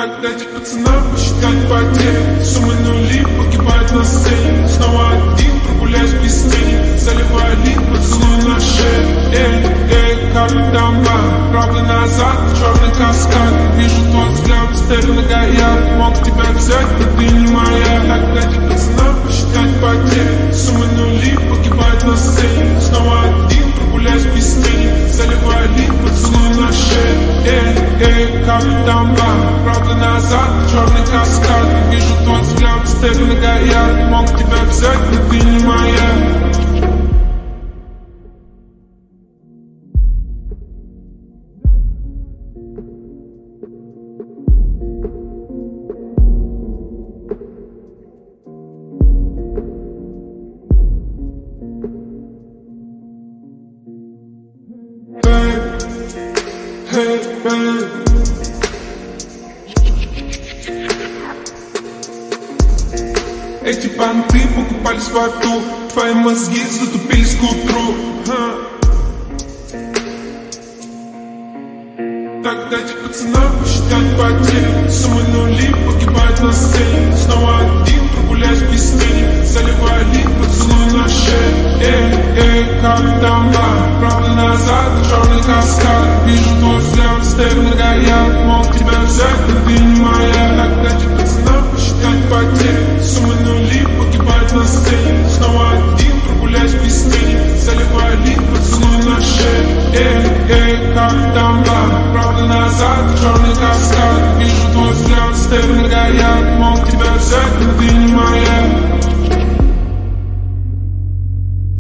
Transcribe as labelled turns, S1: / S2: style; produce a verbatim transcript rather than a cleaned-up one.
S1: Так дайте пацанам посчитать потери. Суммы нули погибают на сцене. Снова один, прогуляюсь без тени. Заливаю лик, поцелуй на шею. Эй, эй, как там ба? Правда назад, черный каскад. Вижу твой взгляд, стелю на гаяк. Мог тебя взять, но ты не моя. Так дайте пацанам посчитать потери. Суммы нули погибают на сцене. Снова один, прогуляюсь без тени. Заливаю лик, поцелуй на шею. Эй, эй, как там ба? Правда назад, черный каскад. Вижу твой взгляд, стелю на гаяк. Мог тебя взять, но ты не моя. Hey, hey. Эти понты покупались в аду. Твои мозги затупились к утру. Ха. Так дайте пацанам посчитать потери. Суммы нули погибают на сцене. Снова один, прогуляюсь без тени. Заливаю лик, поцелуй на шею. Эй, эй, как там ба? Правда назад, черный каскад. Вижу твой взгляд, стелю на гаяк. Мог тебя взять, но ты не моя. Так дайте пацанам посчитать потери. Суммы нули погибают на сцене. Снова один, прогуляюсь без тени. Заливаю лик, поцелуй на шею. Эй, эй, как там ба? Правда назад, черный каскад. Вижу твой взгляд, стелю на гаяк.